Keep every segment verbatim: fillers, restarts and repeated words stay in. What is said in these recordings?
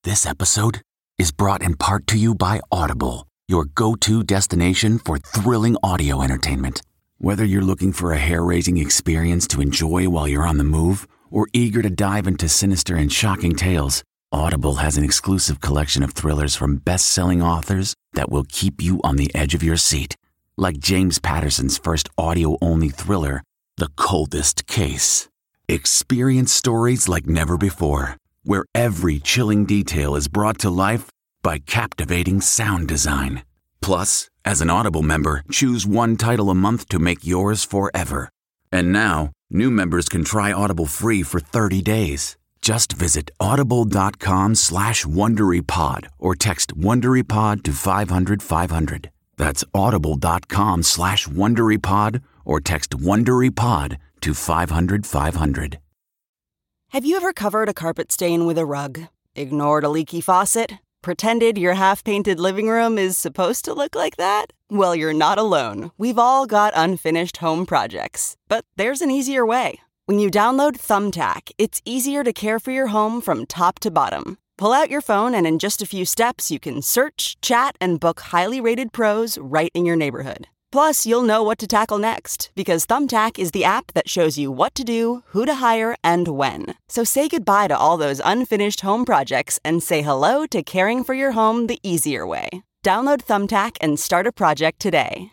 This episode is brought in part to you by Audible, your go-to destination for thrilling audio entertainment. Whether you're looking for a hair-raising experience to enjoy while you're on the move or eager to dive into sinister and shocking tales, Audible has an exclusive collection of thrillers from best-selling authors that will keep you on the edge of your seat. Like James Patterson's first audio-only thriller, The Coldest Case. Experience stories like never before, where every chilling detail is brought to life by captivating sound design. Plus, as an Audible member, choose one title a month to make yours forever. And now, new members can try Audible free for thirty days. Just visit audible.com slash WonderyPod or text WonderyPod to five hundred five hundred. That's audible.com slash WonderyPod or text WonderyPod to five hundred five hundred. Have you ever covered a carpet stain with a rug? Ignored a leaky faucet? Pretended your half-painted living room is supposed to look like that? Well, you're not alone. We've all got unfinished home projects. But there's an easier way. When you download Thumbtack, it's easier to care for your home from top to bottom. Pull out your phone and in just a few steps, you can search, chat, and book highly rated pros right in your neighborhood. Plus, you'll know what to tackle next, because Thumbtack is the app that shows you what to do, who to hire, and when. So say goodbye to all those unfinished home projects and say hello to caring for your home the easier way. Download Thumbtack and start a project today.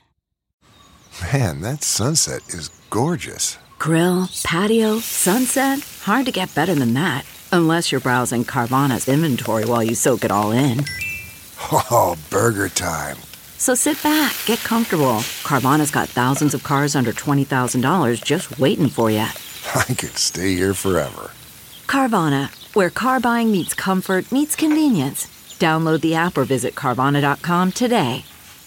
Man, that sunset is gorgeous. Grill, patio, sunset. Hard to get better than that. Unless you're browsing Carvana's inventory while you soak it all in. Oh, burger time. So sit back, get comfortable. Carvana's got thousands of cars under twenty thousand dollars just waiting for you. I could stay here forever. Carvana, where car buying meets comfort, meets convenience. Download the app or visit Carvana dot com today.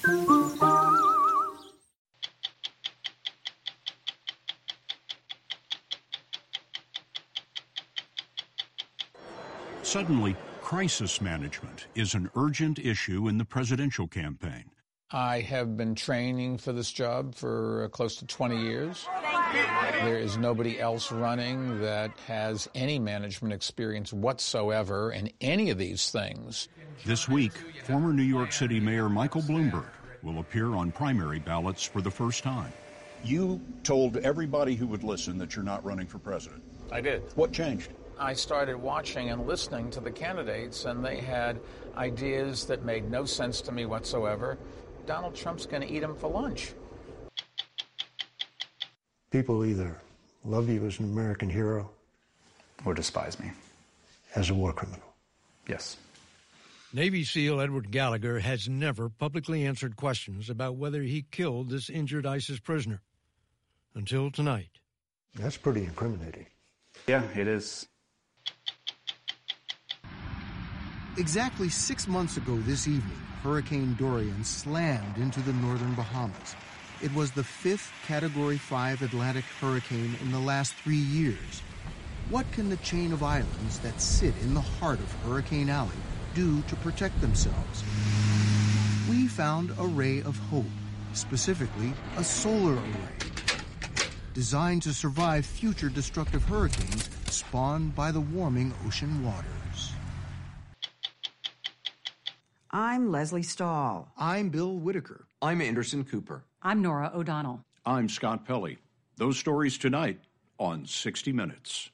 Suddenly, crisis management is an urgent issue in the presidential campaign. I have been training for this job for uh, close to twenty years. There is nobody else running that has any management experience whatsoever in any of these things. This week, former New York City Mayor Michael Bloomberg will appear on primary ballots for the first time. You told everybody who would listen that you're not running for president. I did. What changed? I started watching and listening to the candidates, and they had ideas that made no sense to me whatsoever. Donald Trump's going to eat them for lunch. People either love you as an American hero or despise me as a war criminal. Yes. Navy SEAL Edward Gallagher has never publicly answered questions about whether he killed this injured ISIS prisoner. Until tonight. That's pretty incriminating. Yeah, it is. Exactly six months ago this evening, Hurricane Dorian slammed into the northern Bahamas. It was the fifth Category five Atlantic hurricane in the last three years. What can the chain of islands that sit in the heart of Hurricane Alley do to protect themselves? We found a ray of hope, specifically a solar array, designed to survive future destructive hurricanes spawned by the warming ocean waters. I'm Leslie Stahl. I'm Bill Whitaker. I'm Anderson Cooper. I'm Nora O'Donnell. I'm Scott Pelley. Those stories tonight on sixty minutes.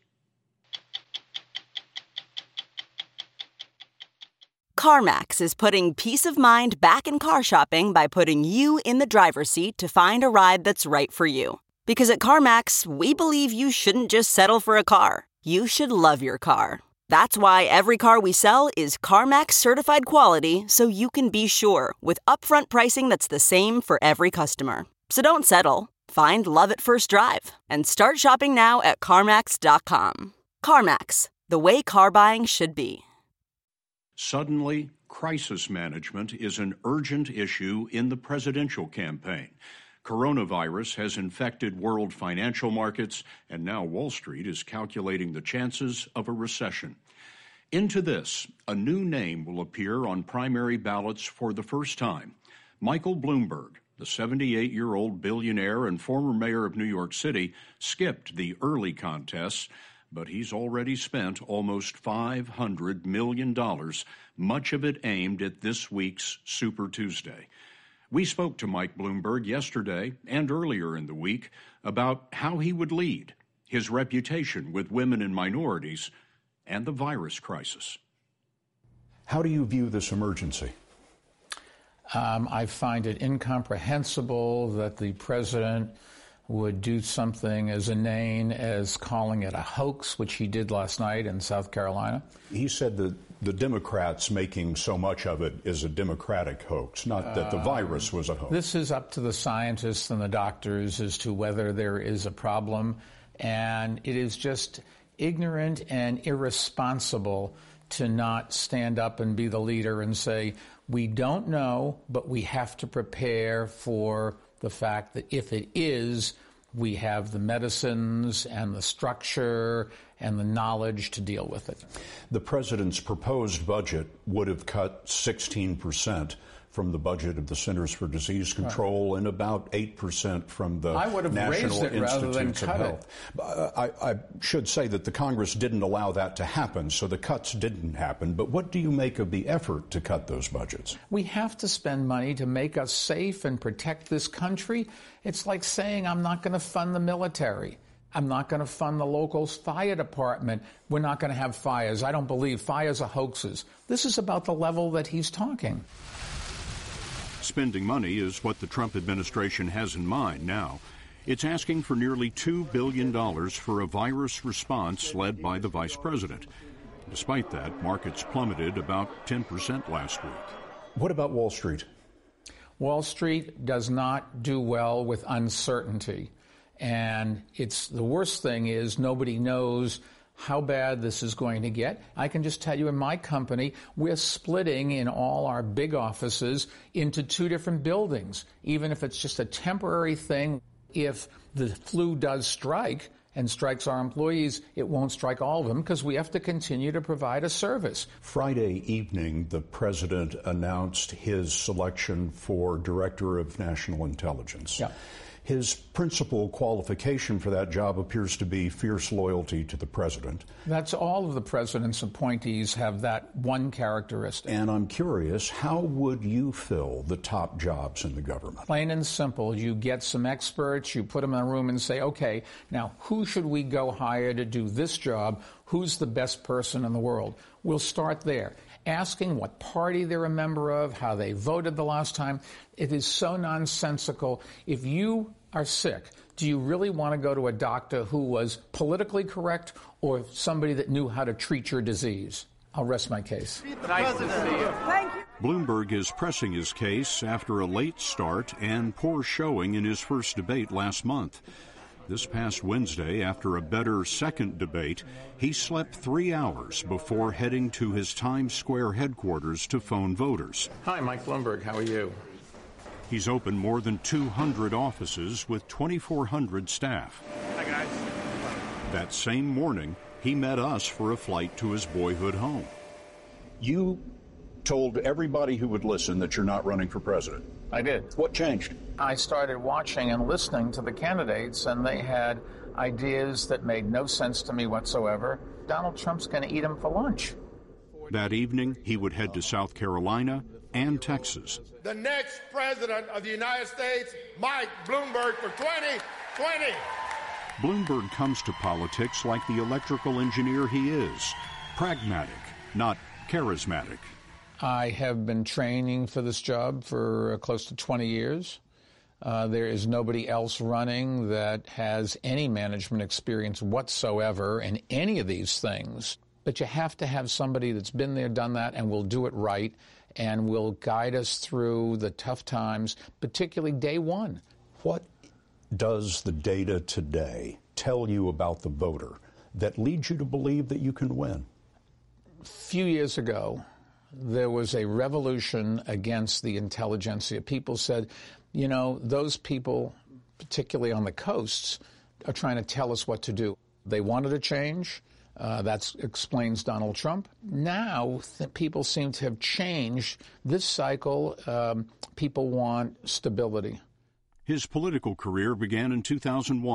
CarMax is putting peace of mind back in car shopping by putting you in the driver's seat to find a ride that's right for you. Because at CarMax, we believe you shouldn't just settle for a car. You should love your car. That's why every car we sell is CarMax certified quality, so you can be sure with upfront pricing that's the same for every customer. So don't settle. Find love at first drive and start shopping now at CarMax dot com. CarMax, the way car buying should be. Suddenly, crisis management is an urgent issue in the presidential campaign. Coronavirus has infected world financial markets, and now Wall Street is calculating the chances of a recession. Into this, a new name will appear on primary ballots for the first time. Michael Bloomberg, the seventy-eight-year-old billionaire and former mayor of New York City, skipped the early contests, but he's already spent almost five hundred million dollars, much of it aimed at this week's Super Tuesday. We spoke to Mike Bloomberg yesterday and earlier in the week about how he would lead, his reputation with women and minorities, and the virus crisis. How do you view this emergency? Um, I find it incomprehensible that the president would do something as inane as calling it a hoax, which he did last night in South Carolina. He said that the Democrats making so much of it is a Democratic hoax, not that the virus was a hoax. This is up to the scientists and the doctors as to whether there is a problem, and it is just ignorant and irresponsible to not stand up and be the leader and say, we don't know, but we have to prepare for the fact that if it is, we have the medicines and the structure and the knowledge to deal with it. The president's proposed budget would have cut sixteen percent from the budget of the Centers for Disease Control, right, and about eight percent from the I would have National raised it rather than Institutes of cut Health. it. I, I should say that the Congress didn't allow that to happen, so the cuts didn't happen. But what do you make of the effort to cut those budgets? We have to spend money to make us safe and protect this country. It's like saying I'm not going to fund the military. I'm not going to fund the local fire department. We're not going to have fires. I don't believe fires are hoaxes. This is about the level that he's talking. Spending money is what the Trump administration has in mind now. It's asking for nearly two billion dollars for a virus response led by the vice president. Despite that, markets plummeted about ten percent last week. What about Wall Street? Wall Street does not do well with uncertainty. And it's the worst thing is nobody knows how bad this is going to get. I can just tell you in my company, we're splitting in all our big offices into two different buildings. Even if it's just a temporary thing, if the flu does strike and strikes our employees, it won't strike all of them because we have to continue to provide a service. Friday evening, the president announced his selection for Director of National Intelligence. Yeah. His principal qualification for that job appears to be fierce loyalty to the president. That's all of the president's appointees have that one characteristic. And I'm curious, how would you fill the top jobs in the government? Plain and simple. You get some experts, you put them in a room and say, okay, now who should we go hire to do this job? Who's the best person in the world? We'll start there. Asking what party they're a member of, how they voted the last time. It is so nonsensical. If you are sick, do you really want to go to a doctor who was politically correct or somebody that knew how to treat your disease? I'll rest my case. Nice to see you. Thank you. Bloomberg is pressing his case after a late start and poor showing in his first debate last month. This past Wednesday, after a better second debate, he slept three hours before heading to his Times Square headquarters to phone voters. Hi, Mike Bloomberg. How are you? He's opened more than two hundred offices with twenty-four hundred staff. Hi, guys. That same morning, he met us for a flight to his boyhood home. You told everybody who would listen that you're not running for president. I did. What changed? I started watching and listening to the candidates, and they had ideas that made no sense to me whatsoever. Donald Trump's going to eat them for lunch. That evening, he would head to South Carolina and Texas. The next president of the United States, Mike Bloomberg, for twenty twenty. Bloomberg comes to politics like the electrical engineer he is, pragmatic, not charismatic. I have been training for this job for uh, close to twenty years. Uh, there is nobody else running that has any management experience whatsoever in any of these things. But you have to have somebody that's been there, done that, and will do it right, and will guide us through the tough times, particularly day one. What does the data today tell you about the voter that leads you to believe that you can win? A few years ago, there was a revolution against the intelligentsia. People said, you know, those people, particularly on the coasts, are trying to tell us what to do. They wanted a change. Uh, that explains Donald Trump. Now, th- people seem to have changed. This cycle, um, people want stability. His political career began in two thousand one.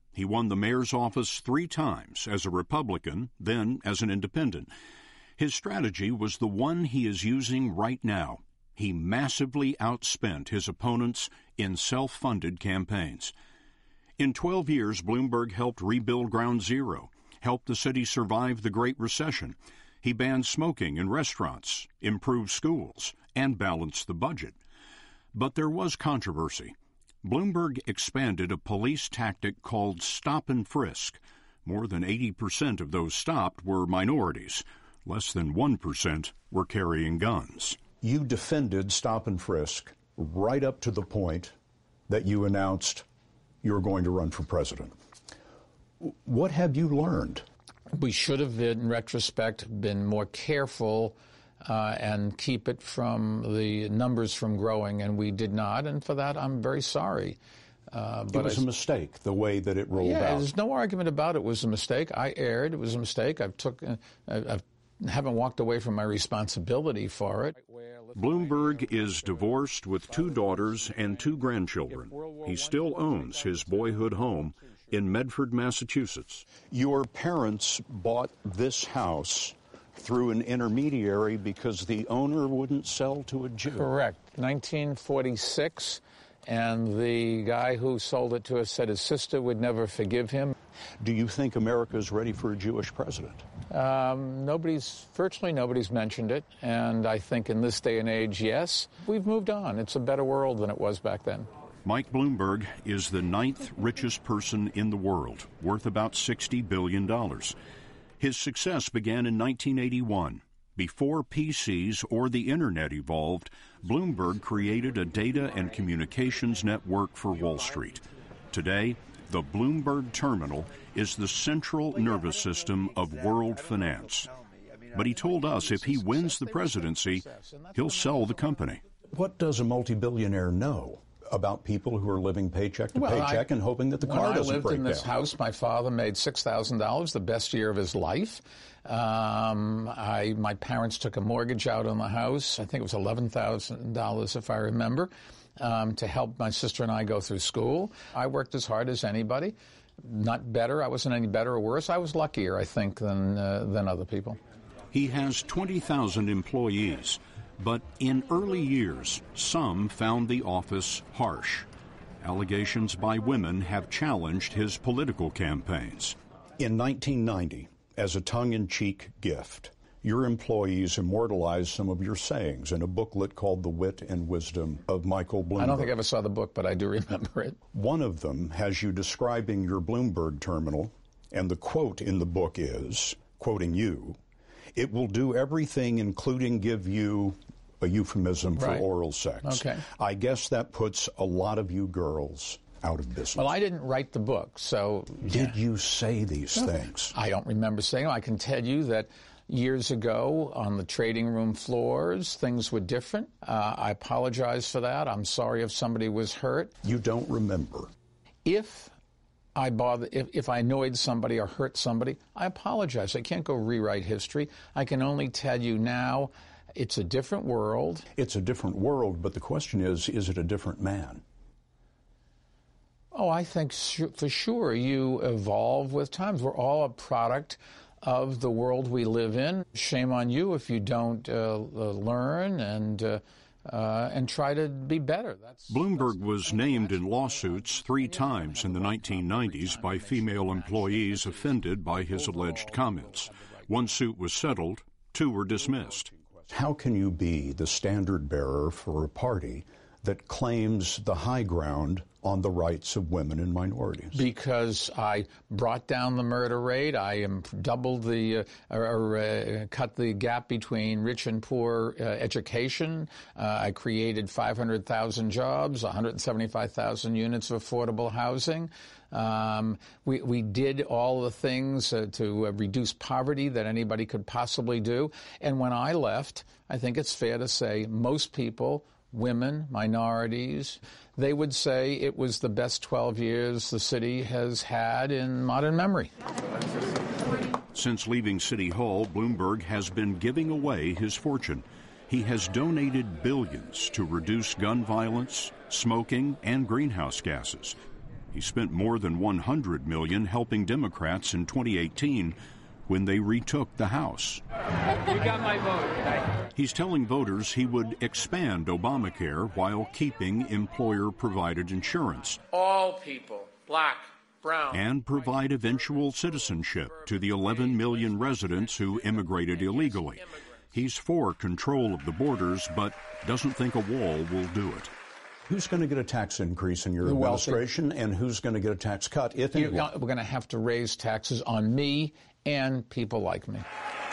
He won the mayor's office three times as a Republican, then as an independent. His strategy was the one he is using right now. He massively outspent his opponents in self-funded campaigns. In twelve years, Bloomberg helped rebuild Ground Zero, helped the city survive the Great Recession. He banned smoking in restaurants, improved schools, and balanced the budget. But there was controversy. Bloomberg expanded a police tactic called stop and frisk. More than eighty percent of those stopped were minorities. Less than one percent were carrying guns. You defended stop and frisk right up to the point that you announced you were going to run for president. What have you learned? We should have, in retrospect, been more careful uh, and keep it from the numbers from growing, and we did not, and for that I'm very sorry. Uh, but it was I, a mistake, the way that it rolled yeah, out. There's no argument about it. It was a mistake. I erred. It was a mistake. I've took, uh, I've haven't walked away from my responsibility for it. Bloomberg is divorced with two daughters and two grandchildren. He still owns his boyhood home in Medford, Massachusetts. Your parents bought this house through an intermediary because the owner wouldn't sell to a Jew. Correct. nineteen forty-six, and the guy who sold it to us said his sister would never forgive him. Do you think America is ready for a Jewish president? Um, nobody's, virtually nobody's mentioned it, and I think in this day and age, yes. We've moved on. It's a better world than it was back then. Mike Bloomberg is the ninth richest person in the world, worth about sixty billion dollars. His success began in nineteen eighty-one. Before P Cs or the Internet evolved, Bloomberg created a data and communications network for Wall Street. Today, the Bloomberg Terminal is the central nervous system of world finance. But he told us if he wins the presidency, he'll sell the company. What does a multi-billionaire know about people who are living paycheck to well, paycheck I, and hoping that the car doesn't break down? When I lived in this house, my father made six thousand dollars, the best year of his life. Um, I, my parents took a mortgage out on the house. I think it was eleven thousand dollars, if I remember, um, to help my sister and I go through school. I worked as hard as anybody. Not better. I wasn't any better or worse. I was luckier, I think, than uh, than other people. He has twenty thousand employees. But in early years, some found the office harsh. Allegations by women have challenged his political campaigns. In nineteen ninety, as a tongue-in-cheek gift, your employees immortalized some of your sayings in a booklet called The Wit and Wisdom of Michael Bloomberg. I don't think I ever saw the book, but I do remember it. One of them has you describing your Bloomberg terminal, and the quote in the book is, quoting you, "It will do everything, including give you," a euphemism for right. oral sex. Okay. I guess that puts a lot of you girls out of business. Well, I didn't write the book, so... Did you say these no, things? I don't remember saying them. I can tell you that years ago on the trading room floors, things were different. Uh, I apologize for that. I'm sorry if somebody was hurt. You don't remember? If I bother, if, if I annoyed somebody or hurt somebody, I apologize. I can't go rewrite history. I can only tell you now... It's a different world. It's a different world, but the question is, is it a different man? Oh, I think for sure you evolve with times. We're all a product of the world we live in. Shame on you if you don't uh, learn and uh, uh, and try to be better. That's, Bloomberg that's, was named in lawsuits three times in the nineteen nineties by female employees offended by his alleged comments. One suit was settled, two were dismissed. How can you be the standard bearer for a party that claims the high ground on the rights of women and minorities? Because I brought down the murder rate. I am doubled the, uh, or uh, cut the gap between rich and poor uh, education. Uh, I created five hundred thousand jobs, one hundred seventy-five thousand units of affordable housing. Um, we, we did all the things uh, to uh, reduce poverty that anybody could possibly do. And when I left, I think it's fair to say most people, women, minorities, they would say it was the best twelve years the city has had in modern memory. Since leaving City Hall, Bloomberg has been giving away his fortune. He has donated billions to reduce gun violence, smoking, and greenhouse gases. He spent more than one hundred million dollars helping Democrats in twenty eighteen when they retook the House. You got my vote. He's telling voters he would expand Obamacare while keeping employer-provided insurance. All people, black, brown, and provide eventual citizenship to the eleven million residents who immigrated illegally. He's for control of the borders, but doesn't think a wall will do it. Who's going to get a tax increase in your The administration, wealthy. And who's going to get a tax cut, if You- anyone? We're going to have to raise taxes on me and people like me.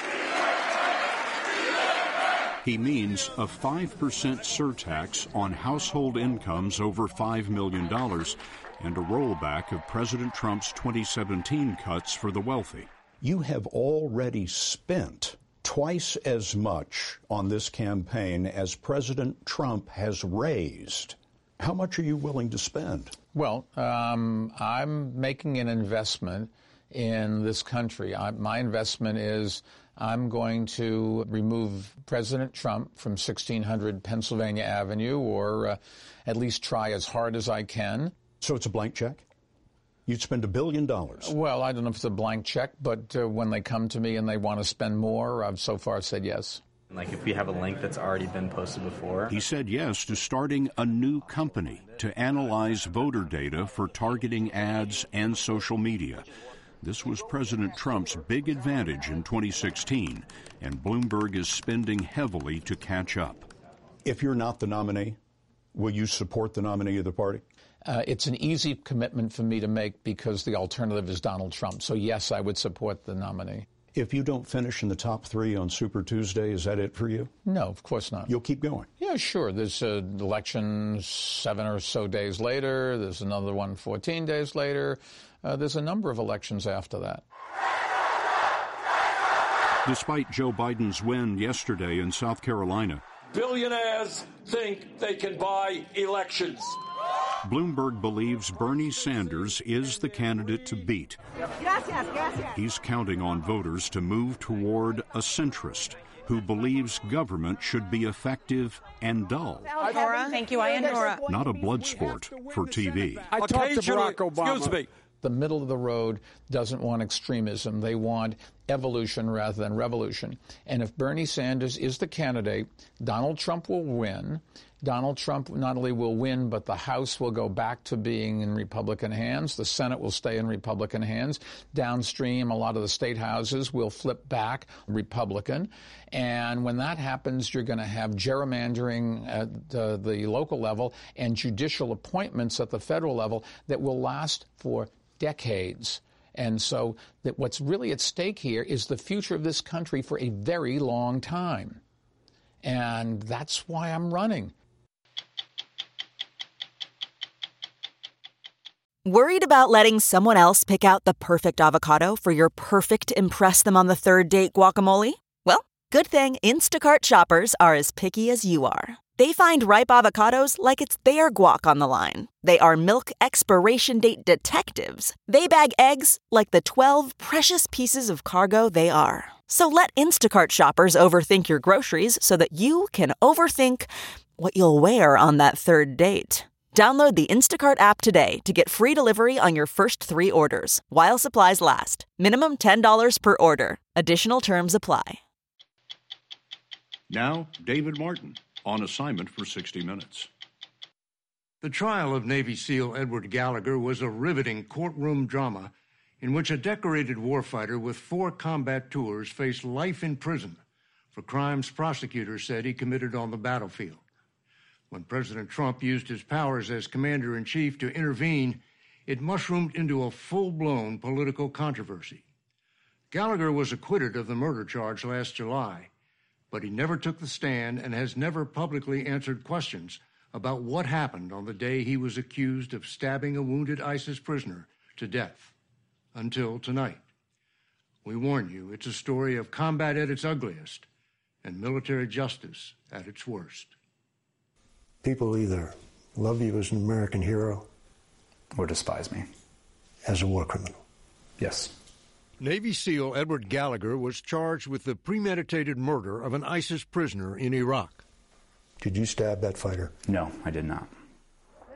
He means a five percent surtax on household incomes over five million dollars and a rollback of President Trump's twenty seventeen cuts for the wealthy. You have already spent twice as much on this campaign as President Trump has raised. How much are you willing to spend? Well, um, I'm making an investment in this country. I, my investment is I'm going to remove President Trump from sixteen hundred Pennsylvania Avenue, or uh, at least try as hard as I can. So it's a blank check? You'd spend a billion dollars. Well, I don't know if it's a blank check, but uh, when they come to me and they want to spend more, I've so far said yes. Like if we have a link that's already been posted before. He said yes to starting a new company to analyze voter data for targeting ads and social media. This was President Trump's big advantage in twenty sixteen, and Bloomberg is spending heavily to catch up. If you're not the nominee, will you support the nominee of the party? Uh, it's an easy commitment for me to make because the alternative is Donald Trump. So, yes, I would support the nominee. If you don't finish in the top three on Super Tuesday, is that it for you? No, of course not. You'll keep going? Yeah, sure. There's an election seven or so days later. There's another one fourteen days later. Uh, there's a number of elections after that. Despite Joe Biden's win yesterday in South Carolina, billionaires think they can buy elections. Bloomberg believes Bernie Sanders is the candidate to beat. He's counting on voters to move toward a centrist who believes government should be effective and dull. Nora. Thank you. I am Nora. Not a blood sport for T V. I talked to Barack Obama. Excuse me. The middle of the road doesn't want extremism. They want evolution rather than revolution. And if Bernie Sanders is the candidate, Donald Trump will win. Donald Trump not only will win, but the House will go back to being in Republican hands. The Senate will stay in Republican hands. Downstream, a lot of the state houses will flip back Republican. And when that happens, you're going to have gerrymandering at the, the local level and judicial appointments at the federal level that will last for decades. And so that what's really at stake here is the future of this country for a very long time. And that's why I'm running. Worried about letting someone else pick out the perfect avocado for your perfect impress them on the third date guacamole? Well, good thing Instacart shoppers are as picky as you are. They find ripe avocados like it's their guac on the line. They are milk expiration date detectives. They bag eggs like the twelve precious pieces of cargo they are. So let Instacart shoppers overthink your groceries so that you can overthink what you'll wear on that third date. Download the Instacart app today to get free delivery on your first three orders, while supplies last. Minimum ten dollars per order. Additional terms apply. Now, David Martin, on assignment for sixty minutes. The trial of Navy SEAL Edward Gallagher was a riveting courtroom drama in which a decorated warfighter with four combat tours faced life in prison for crimes prosecutors said he committed on the battlefield. When President Trump used his powers as commander-in-chief to intervene, it mushroomed into a full-blown political controversy. Gallagher was acquitted of the murder charge last July, but he never took the stand and has never publicly answered questions about what happened on the day he was accused of stabbing a wounded ISIS prisoner to death. Until tonight. We warn you, it's a story of combat at its ugliest and military justice at its worst. People either love you as an American hero or despise me as a war criminal. Yes. Navy SEAL Edward Gallagher was charged with the premeditated murder of an ISIS prisoner in Iraq. Did you stab that fighter? No, I did not.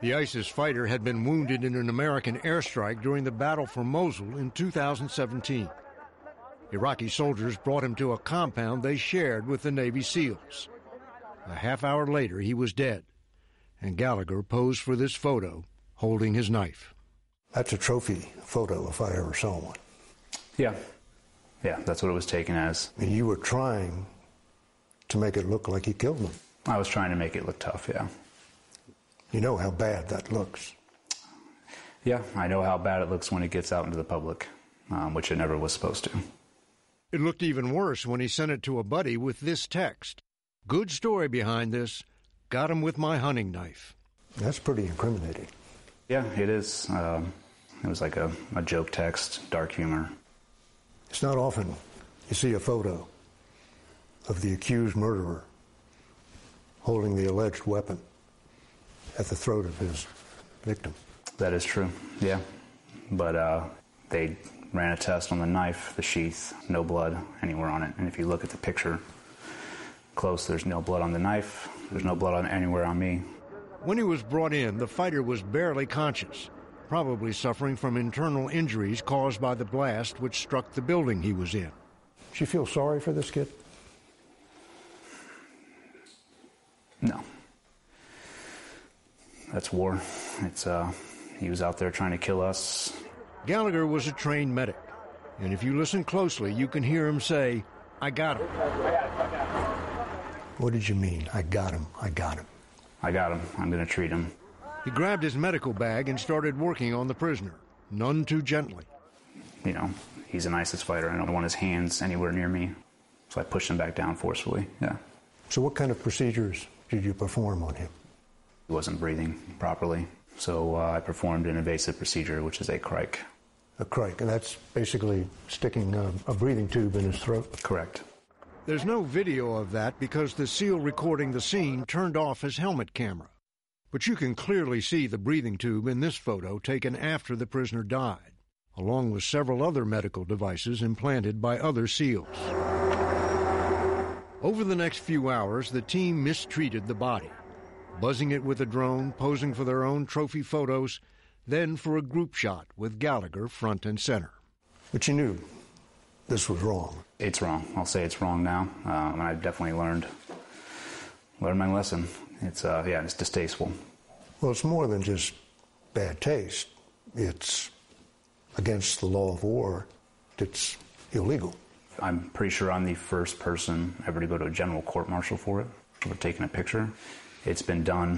The ISIS fighter had been wounded in an American airstrike during the battle for Mosul in two thousand seventeen. Iraqi soldiers brought him to a compound they shared with the Navy SEALs. A half hour later, he was dead, and Gallagher posed for this photo holding his knife. That's a trophy photo if I ever saw one. Yeah. Yeah, that's what it was taken as. And you were trying to make it look like you killed them. I was trying to make it look tough, yeah. You know how bad that looks. Yeah, I know how bad it looks when it gets out into the public, um, which it never was supposed to. It looked even worse when he sent it to a buddy with this text. Good story behind this. Got him with my hunting knife. That's pretty incriminating. Yeah, it is. Um, it was like a, a joke text, dark humor. It's not often you see a photo of the accused murderer holding the alleged weapon at the throat of his victim. That is true, yeah. But uh, they ran a test on the knife, the sheath, no blood anywhere on it. And if you look at the picture close, there's no blood on the knife. There's no blood on anywhere on me. When he was brought in, the fighter was barely conscious, probably suffering from internal injuries caused by the blast which struck the building he was in. Do you feel sorry for this kid? No. That's war. It's, uh, he was out there trying to kill us. Gallagher was a trained medic, and if you listen closely, you can hear him say, I got him. What did you mean? I got him, I got him. I got him. I'm going to treat him. He grabbed his medical bag and started working on the prisoner, none too gently. You know, he's an ISIS fighter. I don't want his hands anywhere near me. So I pushed him back down forcefully, yeah. So what kind of procedures did you perform on him? He wasn't breathing properly, so uh, I performed an invasive procedure, which is a crike. A crike, and that's basically sticking a, a breathing tube in his throat? Correct. There's no video of that because the SEAL recording the scene turned off his helmet camera. But you can clearly see the breathing tube in this photo taken after the prisoner died, along with several other medical devices implanted by other SEALs. Over the next few hours, the team mistreated the body, buzzing it with a drone, posing for their own trophy photos, then for a group shot with Gallagher front and center. But you knew this was wrong. It's wrong. I'll say it's wrong now. Um, and I've definitely learned, learned my lesson. It's, uh, yeah, it's distasteful. Well, it's more than just bad taste. It's against the law of war. It's illegal. I'm pretty sure I'm the first person ever to go to a general court-martial for it, for taking a picture. It's been done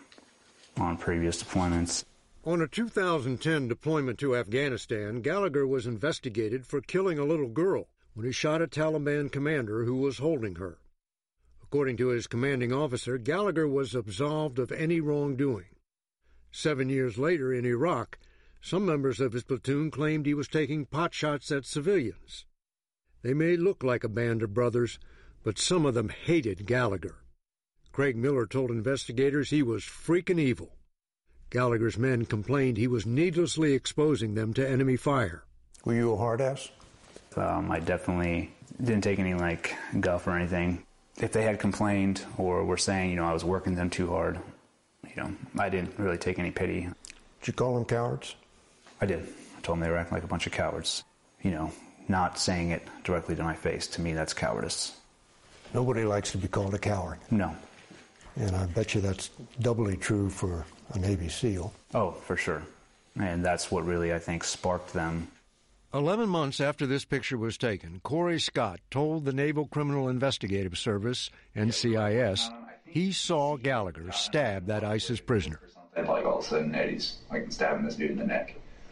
on previous deployments. On a two thousand ten deployment to Afghanistan, Gallagher was investigated for killing a little girl when he shot a Taliban commander who was holding her. According to his commanding officer, Gallagher was absolved of any wrongdoing. Seven years later in Iraq, some members of his platoon claimed he was taking pot shots at civilians. They may look like a band of brothers, but some of them hated Gallagher. Craig Miller told investigators he was freaking evil. Gallagher's men complained he was needlessly exposing them to enemy fire. Were you a hard ass? Um, I definitely didn't take any, like, guff or anything. If they had complained or were saying, you know, I was working them too hard, you know, I didn't really take any pity. Did you call them cowards? I did. I told them they were acting like a bunch of cowards. You know, not saying it directly to my face. To me, that's cowardice. Nobody likes to be called a coward. No. And I bet you that's doubly true for a Navy SEAL. Oh, for sure. And that's what really, I think, sparked them. Eleven months after this picture was taken, Corey Scott told the Naval Criminal Investigative Service, N C I S, he saw Gallagher stab that ISIS prisoner. And like all of a sudden, Eddie's like stabbing this dude in the neck.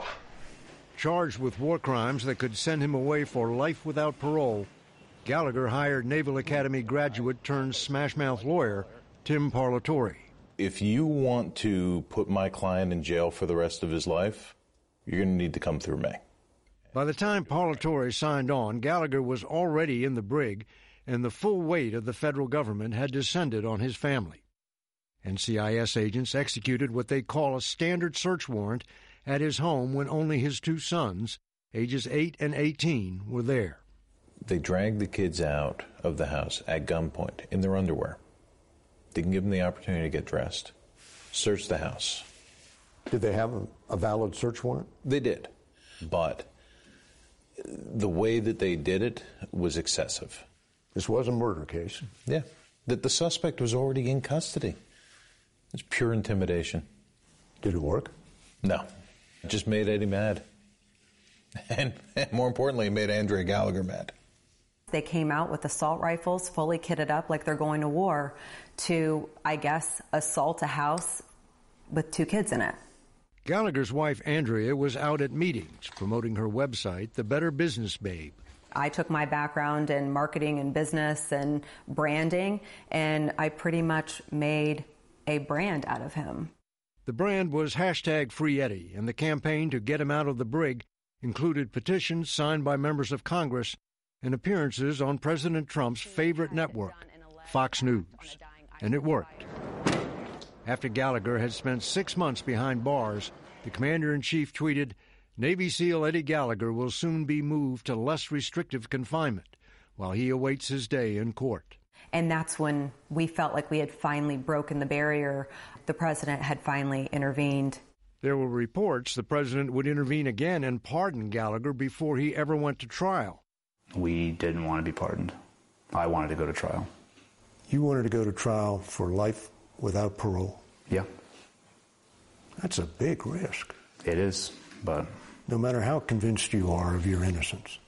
Charged with war crimes that could send him away for life without parole, Gallagher hired Naval Academy graduate turned smashmouth lawyer Tim Parlatore. If you want to put my client in jail for the rest of his life, you're going to need to come through me. By the time Parlatore signed on, Gallagher was already in the brig, and the full weight of the federal government had descended on his family. N C I S agents executed what they call a standard search warrant at his home when only his two sons, ages eight and eighteen, were there. They dragged the kids out of the house at gunpoint in their underwear. Didn't give them the opportunity to get dressed. Searched the house. Did they have a, a valid search warrant? They did. But the way that they did it was excessive. This was a murder case. Yeah. That the suspect was already in custody. It's pure intimidation. Did it work? No. It just made Eddie mad. And, and more importantly, it made Andrea Gallagher mad. They came out with assault rifles, fully kitted up like they're going to war, to, I guess, assault a house with two kids in it. Gallagher's wife, Andrea, was out at meetings promoting her website, The Better Business Babe. I took my background in marketing and business and branding, and I pretty much made a brand out of him. The brand was hashtag Free Eddie, and the campaign to get him out of the brig included petitions signed by members of Congress and appearances on President Trump's favorite network, Fox News. And it worked. After Gallagher had spent six months behind bars, the commander-in-chief tweeted, Navy SEAL Eddie Gallagher will soon be moved to less restrictive confinement while he awaits his day in court. And that's when we felt like we had finally broken the barrier. The president had finally intervened. There were reports the president would intervene again and pardon Gallagher before he ever went to trial. We didn't want to be pardoned. I wanted to go to trial. You wanted to go to trial for life without parole? Yeah. That's a big risk. It is, but... No matter how convinced you are of your innocence.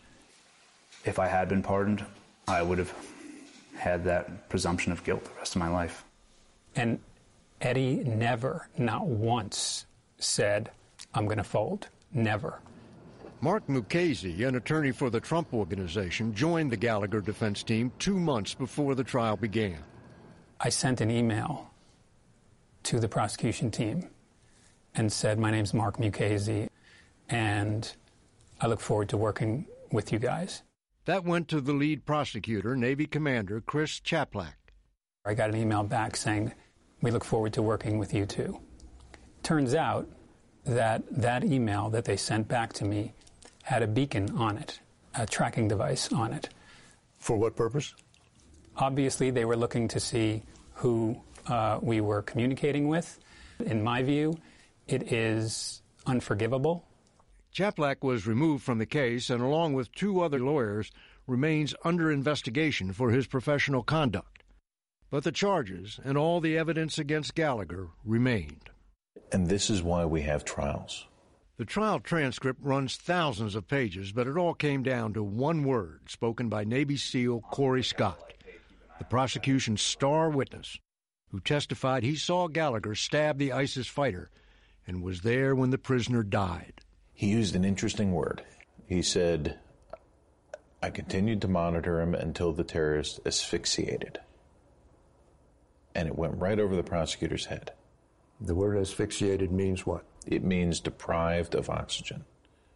If I had been pardoned, I would have had that presumption of guilt the rest of my life. And Eddie never, not once, said, I'm going to fold. Never. Mark Mukasey, an attorney for the Trump Organization, joined the Gallagher defense team two months before the trial began. I sent an email to the prosecution team and said, my name's Mark Mukasey, and I look forward to working with you guys. That went to the lead prosecutor, Navy Commander Chris Chaplak. I got an email back saying, we look forward to working with you too. Turns out that that email that they sent back to me had a beacon on it, a tracking device on it. For what purpose? Obviously, they were looking to see who uh, we were communicating with. In my view, it is unforgivable. Chaplak was removed from the case and, along with two other lawyers, remains under investigation for his professional conduct. But the charges and all the evidence against Gallagher remained. And this is why we have trials. The trial transcript runs thousands of pages, but it all came down to one word spoken by Navy SEAL Corey Scott, the prosecution's star witness, who testified he saw Gallagher stab the ISIS fighter and was there when the prisoner died. He used an interesting word. He said, I continued to monitor him until the terrorist asphyxiated. And it went right over the prosecutor's head. The word asphyxiated means what? It means deprived of oxygen.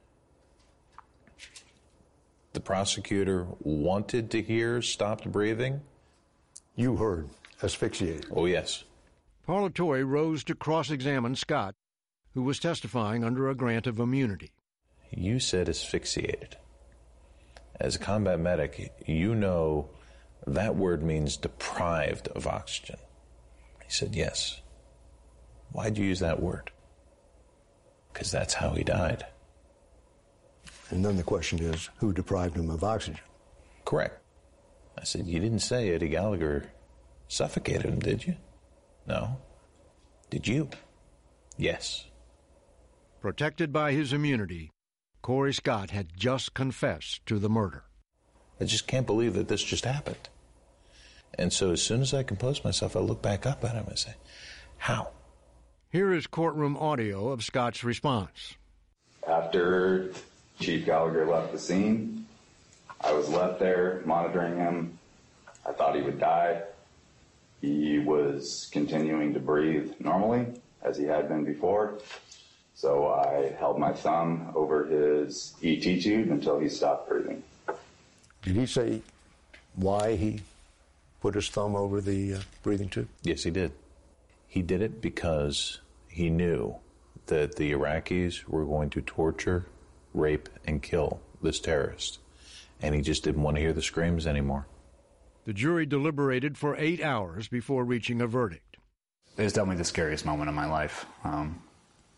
The prosecutor wanted to hear stopped breathing. You heard asphyxiated. Oh, yes. Parlatore rose to cross-examine Scott, who was testifying under a grant of immunity. You said asphyxiated. As a combat medic, you know that word means deprived of oxygen. He said, yes. Why'd you use that word? Because that's how he died. And then the question is, who deprived him of oxygen? Correct. I said, you didn't say Eddie Gallagher suffocated him, did you? No. Did you? Yes. Protected by his immunity, Corey Scott had just confessed to the murder. I just can't believe that this just happened. And so as soon as I compose myself, I look back up at him and say, how? Here is courtroom audio of Scott's response. After Chief Gallagher left the scene, I was left there monitoring him. I thought he would die. He was continuing to breathe normally, as he had been before. So I held my thumb over his E T tube until he stopped breathing. Did he say why he put his thumb over the uh, breathing tube? Yes, he did. He did it because he knew that the Iraqis were going to torture, rape, and kill this terrorist. And he just didn't want to hear the screams anymore. The jury deliberated for eight hours before reaching a verdict. It was definitely the scariest moment of my life. Um,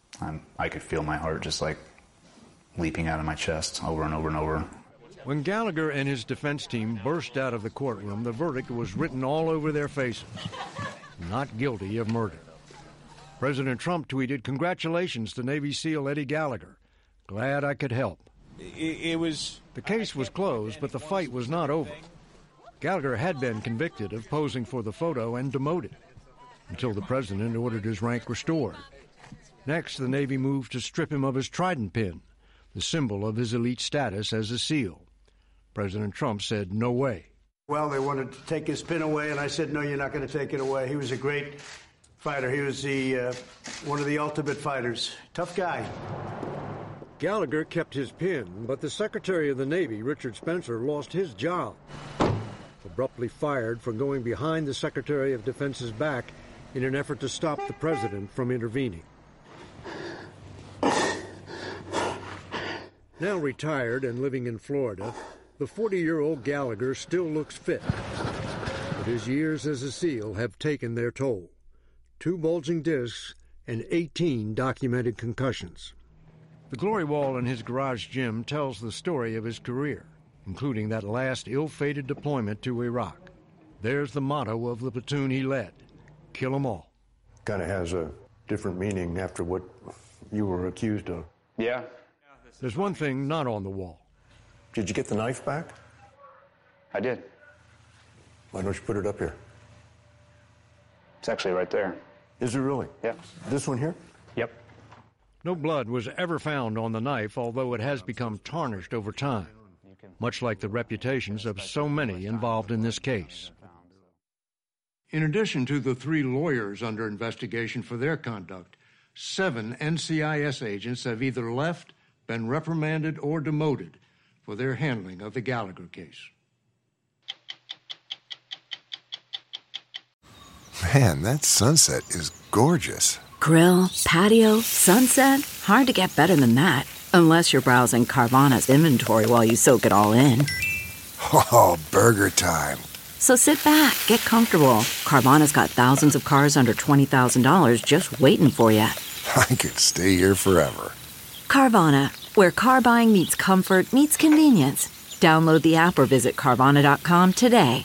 I'm, I could feel my heart just like leaping out of my chest over and over and over. When Gallagher and his defense team burst out of the courtroom, the verdict was written all over their faces. Not guilty of murder. President Trump tweeted, "Congratulations to Navy SEAL Eddie Gallagher. Glad I could help." It, it was... The case was closed, but the fight was not over. Gallagher had been convicted of posing for the photo and demoted until the president ordered his rank restored. Next, the Navy moved to strip him of his trident pin, the symbol of his elite status as a SEAL. President Trump said, "No way." Well, they wanted to take his pin away, and I said, "No, you're not going to take it away." He was a great fighter. He was the uh, one of the ultimate fighters. Tough guy. Gallagher kept his pin, but the Secretary of the Navy, Richard Spencer, lost his job. Abruptly fired for going behind the Secretary of Defense's back in an effort to stop the president from intervening. Now retired and living in Florida, the forty-year-old Gallagher still looks fit. But his years as a SEAL have taken their toll. Two bulging discs and eighteen documented concussions. The glory wall in his garage gym tells the story of his career, including that last ill-fated deployment to Iraq. There's the motto of the platoon he led: kill 'em all. Kind of has a different meaning after what you were accused of. Yeah. There's one thing not on the wall. Did you get the knife back? I did. Why don't you put it up here? It's actually right there. Is it really? Yeah. This one here? Yep. No blood was ever found on the knife, although it has become tarnished over time, much like the reputations of so many involved in this case. In addition to the three lawyers under investigation for their conduct, seven N C I S agents have either left, been reprimanded, or demoted for their handling of the Gallagher case. Man, that sunset is gorgeous. Grill, patio, sunset. Hard to get better than that. Unless you're browsing Carvana's inventory while you soak it all in. Oh, burger time. So sit back, get comfortable. Carvana's got thousands of cars under twenty thousand dollars just waiting for you. I could stay here forever. Carvana, where car buying meets comfort, meets convenience. Download the app or visit Carvana dot com today.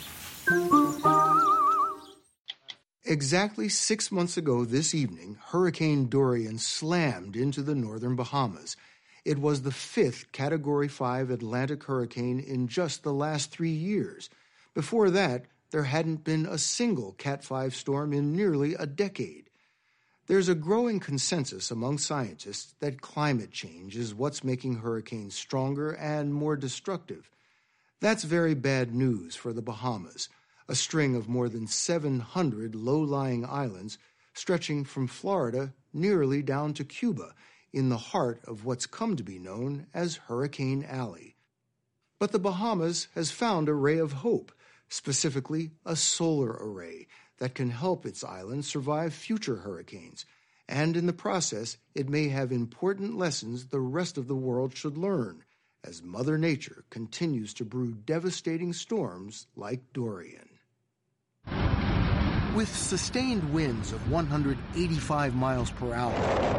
Exactly six months ago this evening, Hurricane Dorian slammed into the northern Bahamas. It was the fifth Category five Atlantic hurricane in just the last three years. Before that, there hadn't been a single Cat five storm in nearly a decade. There's a growing consensus among scientists that climate change is what's making hurricanes stronger and more destructive. That's very bad news for the Bahamas, a string of more than seven hundred low-lying islands stretching from Florida nearly down to Cuba, in the heart of what's come to be known as Hurricane Alley. But the Bahamas has found a ray of hope, specifically a solar array that can help its islands survive future hurricanes. And in the process, it may have important lessons the rest of the world should learn as Mother Nature continues to brew devastating storms like Dorian. With sustained winds of one hundred eighty-five miles per hour,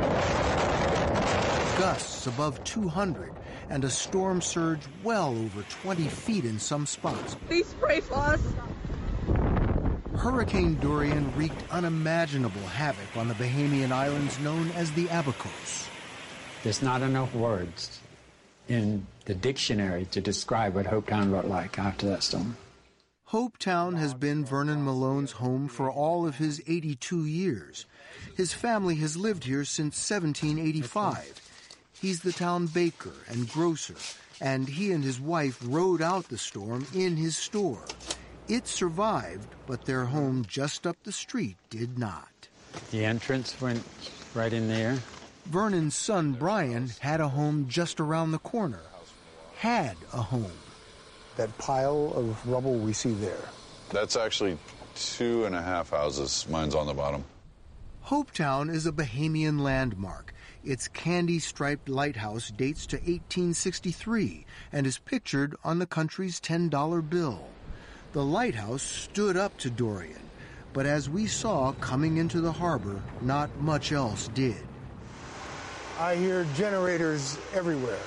gusts above two hundred, and a storm surge well over twenty feet in some spots, Please pray for us. Hurricane Dorian wreaked unimaginable havoc on the Bahamian islands known as the Abacos. There's not enough words in the dictionary to describe what Hopetown looked like after that storm. Hopetown has been Vernon Malone's home for all of his eighty-two years. His family has lived here since seventeen eighty-five. He's the town baker and grocer, and he and his wife rode out the storm in his store. It survived, but their home just up the street did not. The entrance went right in there. Vernon's son, Brian, had a home just around the corner. Had a home. That pile of rubble we see there. That's actually two and a half houses. Mine's on the bottom. Hopetown is a Bahamian landmark. Its candy-striped lighthouse dates to eighteen sixty-three and is pictured on the country's ten dollar bill. The lighthouse stood up to Dorian, but as we saw coming into the harbor, not much else did. I hear generators everywhere.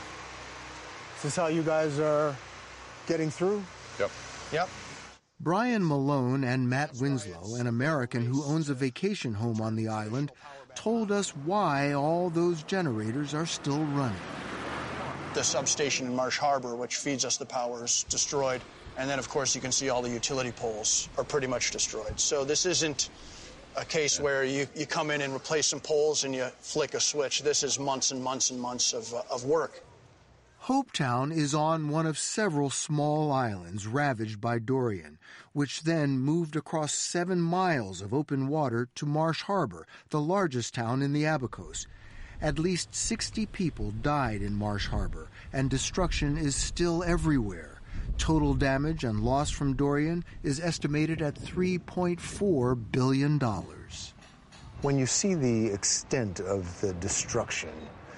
Is this how you guys are getting through? Yep. Yep. Brian Malone and Matt Winslow, an American who owns a vacation home on the island, told us why all those generators are still running. The substation in Marsh Harbor, which feeds us the power, is destroyed. And then, of course, you can see all the utility poles are pretty much destroyed. So this isn't a case where you, you come in and replace some poles and you flick a switch. This is months and months and months of, uh, of work. Hopetown is on one of several small islands ravaged by Dorian, which then moved across seven miles of open water to Marsh Harbor, the largest town in the Abacos. At least sixty people died in Marsh Harbor, and destruction is still everywhere. Total damage and loss from Dorian is estimated at three point four billion dollars. When you see the extent of the destruction,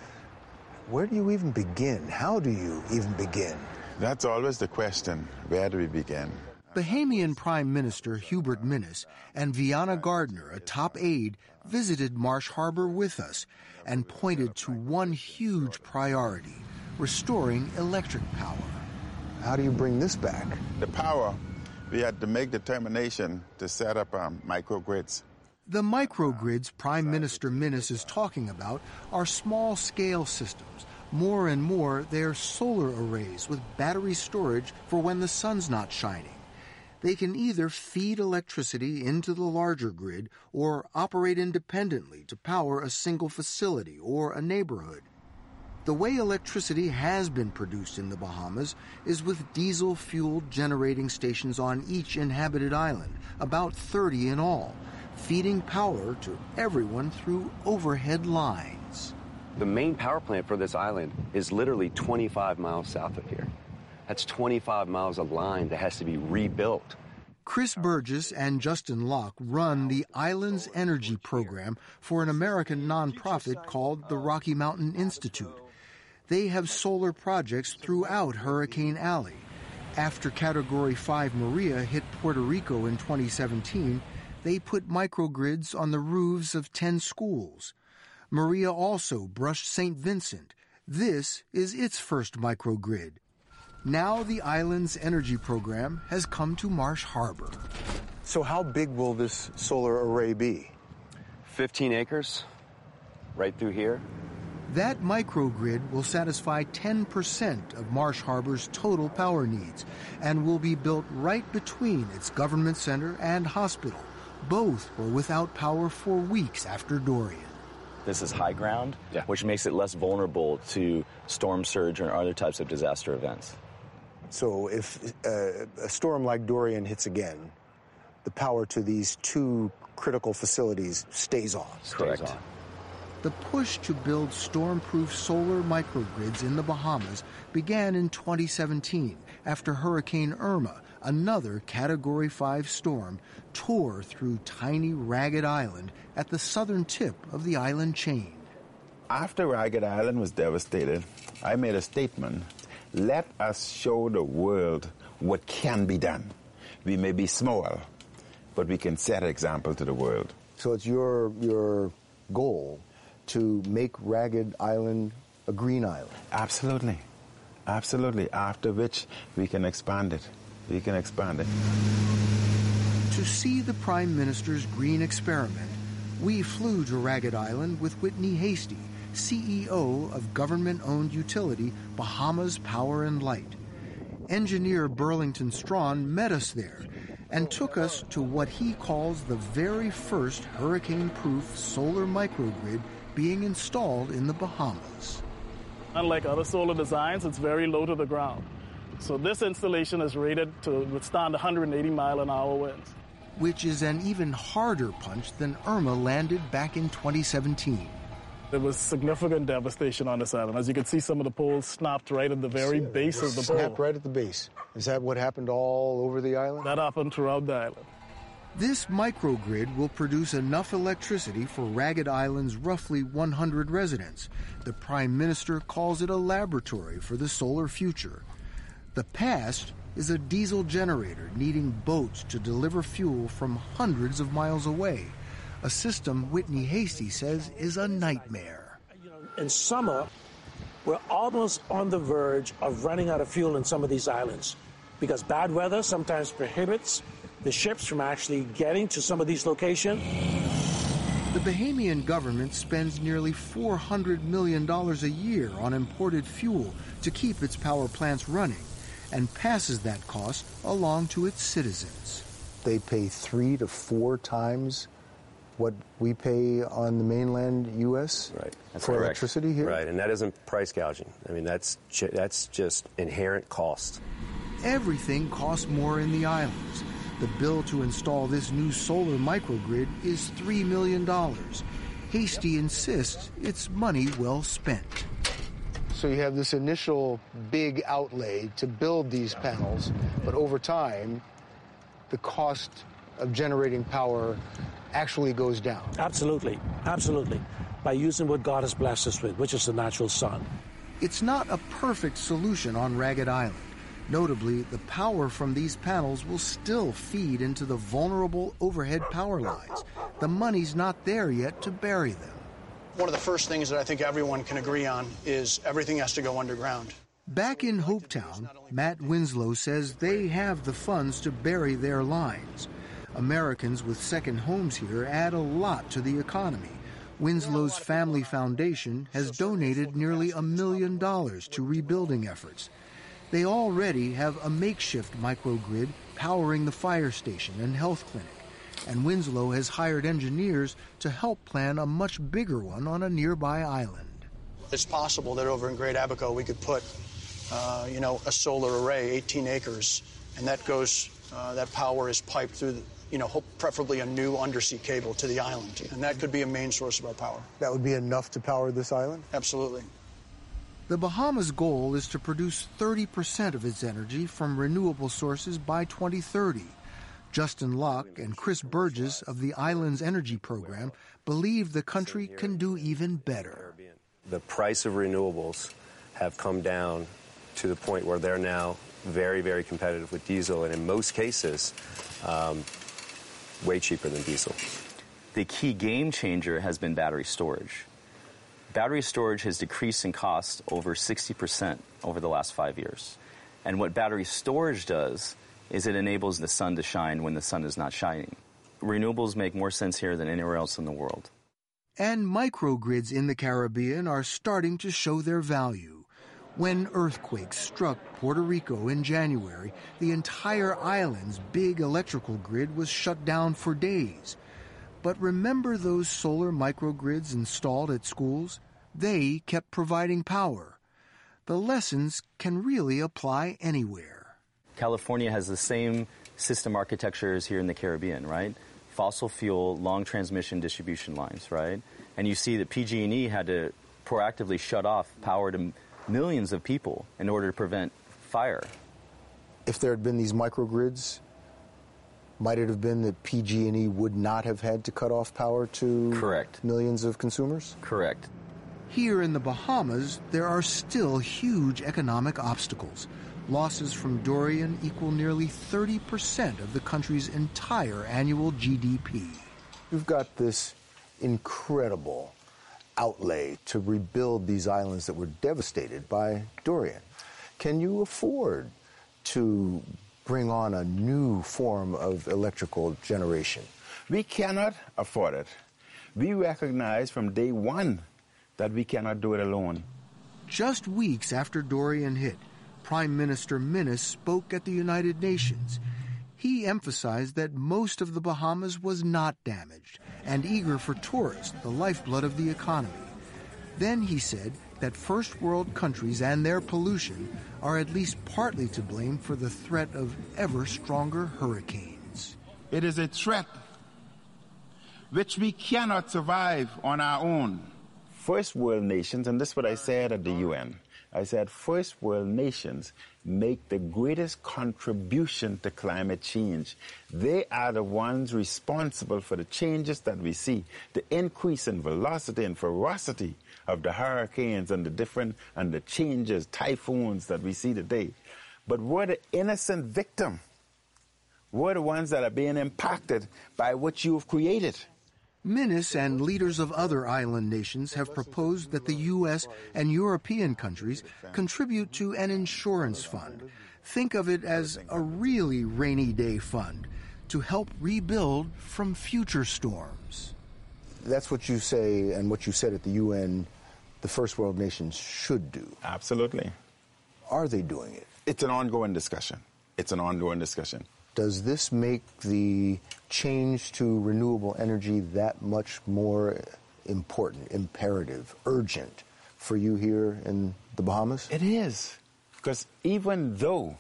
where do you even begin? How do you even begin? That's always the question. Where do we begin? Bahamian Prime Minister Hubert Minnis and Vianna Gardner, a top aide, visited Marsh Harbor with us and pointed to one huge priority, restoring electric power. How do you bring this back? The power, we had to make determination to set up um, microgrids. The microgrids Prime Minister Minnis is talking about are small-scale systems. More and more, they're solar arrays with battery storage for when the sun's not shining. They can either feed electricity into the larger grid or operate independently to power a single facility or a neighborhood. The way electricity has been produced in the Bahamas is with diesel-fueled generating stations on each inhabited island, about thirty in all, feeding power to everyone through overhead lines. The main power plant for this island is literally twenty-five miles south of here. That's twenty-five miles of line that has to be rebuilt. Chris Burgess and Justin Locke run the Islands Energy Program for an American nonprofit called the Rocky Mountain Institute. They have solar projects throughout Hurricane Alley. After Category five Maria hit Puerto Rico in twenty seventeen, they put microgrids on the roofs of ten schools. Maria also brushed Saint Vincent. This is its first microgrid. Now the island's energy program has come to Marsh Harbor. So how big will this solar array be? fifteen acres, right through here. That microgrid will satisfy ten percent of Marsh Harbor's total power needs and will be built right between its government center and hospital. Both were without power for weeks after Dorian. This is high ground, yeah. which makes it less vulnerable to storm surge or other types of disaster events. So if uh, a storm like Dorian hits again, the power to these two critical facilities stays on. Correct. Stays on. The push to build storm-proof solar microgrids in the Bahamas began in twenty seventeen after Hurricane Irma, another Category five storm, tore through tiny Ragged Island at the southern tip of the island chain. After Ragged Island was devastated, I made a statement. Let us show the world what can be done. We may be small, but we can set an example to the world. So it's your your goal to make Ragged Island a green island? Absolutely. Absolutely. After which we can expand it. We can expand it. To see the Prime Minister's green experiment, we flew to Ragged Island with Whitney Hasty, C E O of government-owned utility Bahamas Power and Light. Engineer Burlington Strawn met us there and took us to what he calls the very first hurricane-proof solar microgrid being installed in the Bahamas. Unlike other solar designs, it's very low to the ground. So this installation is rated to withstand one hundred eighty mile an hour winds. Which is an even harder punch than Irma landed back in twenty seventeen. There was significant devastation on this island. As you can see, some of the poles snapped right at the very base of the pole. Snapped right at the base. Is that what happened all over the island? That happened throughout the island. This microgrid will produce enough electricity for Ragged Island's roughly one hundred residents. The Prime Minister calls it a laboratory for the solar future. The past is a diesel generator needing boats to deliver fuel from hundreds of miles away, a system Whitney Hasty says is a nightmare. in summer, we're almost on the verge of running out of fuel in some of these islands because bad weather sometimes prohibits the ships from actually getting to some of these locations. The Bahamian government spends nearly four hundred million dollars a year on imported fuel to keep its power plants running and passes that cost along to its citizens. They pay three to four times what we pay on the mainland U S Right. That's for correct. electricity here? Right, and that isn't price gouging. I mean, that's ju- that's just inherent cost. Everything costs more in the islands. The bill to install this new solar microgrid is three million dollars. Hastie insists it's money well spent. So you have this initial big outlay to build these panels, but over time, the cost of generating power actually goes down. Absolutely, absolutely, by using what God has blessed us with, which is the natural sun. It's not a perfect solution on Ragged Island. Notably, the power from these panels will still feed into the vulnerable overhead power lines. The money's not there yet to bury them. One of the first things that I think everyone can agree on is everything has to go underground. Back in Hopetown, Matt Winslow says they have the funds to bury their lines. Americans with second homes here add a lot to the economy. Winslow's Family Foundation has donated nearly a million dollars to rebuilding efforts. They already have a makeshift microgrid powering the fire station and health clinic, and Winslow has hired engineers to help plan a much bigger one on a nearby island. It's possible that over in Great Abaco we could put, uh, you know, a solar array, eighteen acres, and that goes, uh, that power is piped through, the, you know, hope preferably a new undersea cable to the island, and that could be a main source of our power. That would be enough to power this island? Absolutely. The Bahamas' goal is to produce thirty percent of its energy from renewable sources by twenty thirty. Justin Locke and Chris Burgess of the Islands Energy Program believe the country can do even better. The price of renewables have come down to the point where they're now very, very competitive with diesel, and in most cases, um, way cheaper than diesel. The key game changer has been battery storage. Battery storage has decreased in cost over sixty percent over the last five years. And what battery storage does is it enables the sun to shine when the sun is not shining. Renewables make more sense here than anywhere else in the world. And microgrids in the Caribbean are starting to show their value. When earthquakes struck Puerto Rico in January, the entire island's big electrical grid was shut down for days. But remember those solar microgrids installed at schools? They kept providing power. The lessons can really apply anywhere. California has the same system architecture as here in the Caribbean, right? Fossil fuel, long transmission distribution lines, right? And you see that P G and E had to proactively shut off power to millions of people in order to prevent fire. If there had been these microgrids, might it have been that P G and E would not have had to cut off power to Correct. millions of consumers? Correct. Here in the Bahamas, there are still huge economic obstacles. Losses from Dorian equal nearly thirty percent of the country's entire annual G D P. You've got this incredible outlay to rebuild these islands that were devastated by Dorian. Can you afford to bring on a new form of electrical generation? We cannot afford it. We recognize from day one that we cannot do it alone. Just weeks after Dorian hit, Prime Minister Minnis spoke at the United Nations. He emphasized that most of the Bahamas was not damaged and eager for tourists, the lifeblood of the economy. Then he said that first world countries and their pollution are at least partly to blame for the threat of ever stronger hurricanes. It is a threat which we cannot survive on our own. First world nations, and this is what I said at the U N, I said first world nations make the greatest contribution to climate change. They are the ones responsible for the changes that we see, the increase in velocity and ferocity of the hurricanes and the different and the changes, typhoons that we see today. But we're the innocent victim. We're the ones that are being impacted by what you've created. Minnis and leaders of other island nations have proposed that the U S and European countries contribute to an insurance fund. Think of it as a really rainy day fund to help rebuild from future storms. That's what you say and what you said at the U N the first world nations should do. Absolutely. Are they doing it? It's an ongoing discussion. It's an ongoing discussion. Does this make the change to renewable energy that much more important, imperative, urgent for you here in the Bahamas? It is. Because even though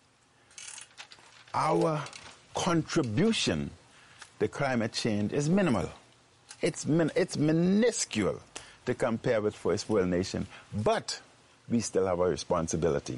our contribution to climate change is minimal, it's, min- it's minuscule to compare with first world nation, but we still have a responsibility.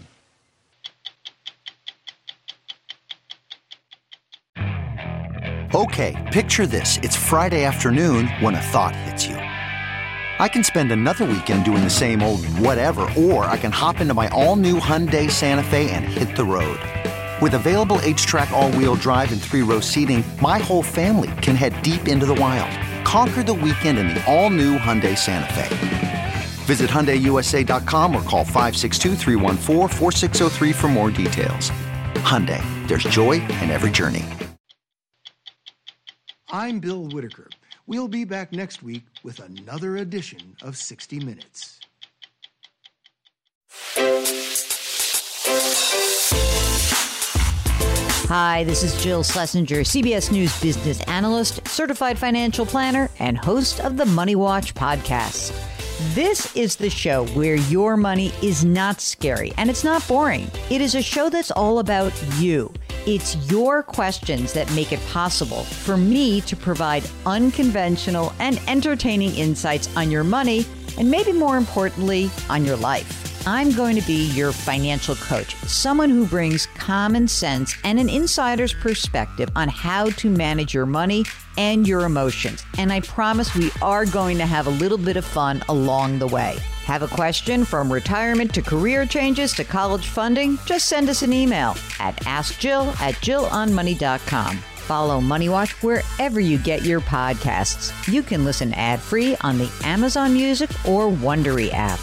Okay, picture this. It's Friday afternoon when a thought hits you. I can spend another weekend doing the same old whatever, or I can hop into my all-new Hyundai Santa Fe and hit the road. With available H-Track all-wheel drive and three-row seating, my whole family can head deep into the wild. Conquer the weekend in the all-new Hyundai Santa Fe. Visit Hyundai U S A dot com or call five six two, three one four, four six zero three for more details. Hyundai, there's joy in every journey. I'm Bill Whitaker. We'll be back next week with another edition of sixty minutes. Hi, this is Jill Schlesinger, C B S News business analyst, certified financial planner, and host of the Money Watch podcast. This is the show where your money is not scary and it's not boring. It is a show that's all about you. It's your questions that make it possible for me to provide unconventional and entertaining insights on your money, and maybe more importantly, on your life. I'm going to be your financial coach, someone who brings common sense and an insider's perspective on how to manage your money and your emotions. And I promise we are going to have a little bit of fun along the way. Have a question from retirement to career changes to college funding? Just send us an email at ask jill at jill on money dot com. Follow Money Watch wherever you get your podcasts. You can listen ad-free on the Amazon Music or Wondery app.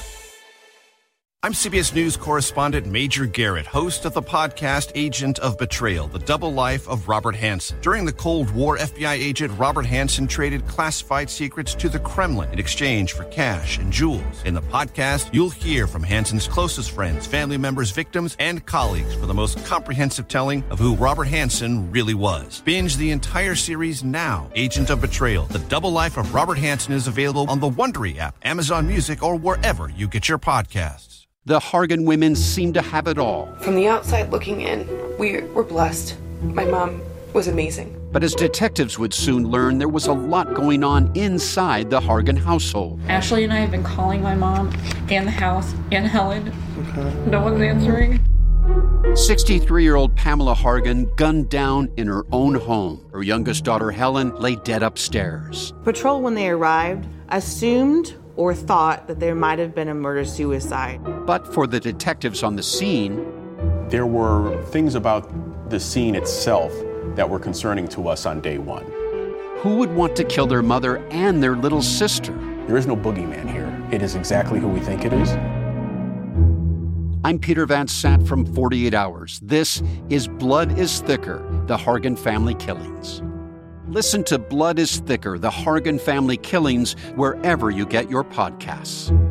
I'm C B S News correspondent Major Garrett, host of the podcast Agent of Betrayal, The Double Life of Robert Hanssen. During the Cold War, F B I agent Robert Hanssen traded classified secrets to the Kremlin in exchange for cash and jewels. In the podcast, you'll hear from Hanssen's closest friends, family members, victims, and colleagues for the most comprehensive telling of who Robert Hanssen really was. Binge the entire series now. Agent of Betrayal, The Double Life of Robert Hanssen is available on the Wondery app, Amazon Music, or wherever you get your podcasts. The Hargan women seem to have it all. From the outside looking in, we were blessed. My mom was amazing. But as detectives would soon learn, there was a lot going on inside the Hargan household. Ashley and I have been calling my mom and the house and Helen. Okay. No one's answering. sixty-three-year-old Pamela Hargan gunned down in her own home. Her youngest daughter, Helen, lay dead upstairs. Patrol, when they arrived, assumed or thought that there might have been a murder-suicide. But for the detectives on the scene, there were things about the scene itself that were concerning to us on day one. Who would want to kill their mother and their little sister? There is no boogeyman here. It is exactly who we think it is. I'm Peter Van Sant from forty-eight hours. This is Blood is Thicker, the Hargan family killings. Listen to Blood is Thicker, the Hargan family killings, wherever you get your podcasts.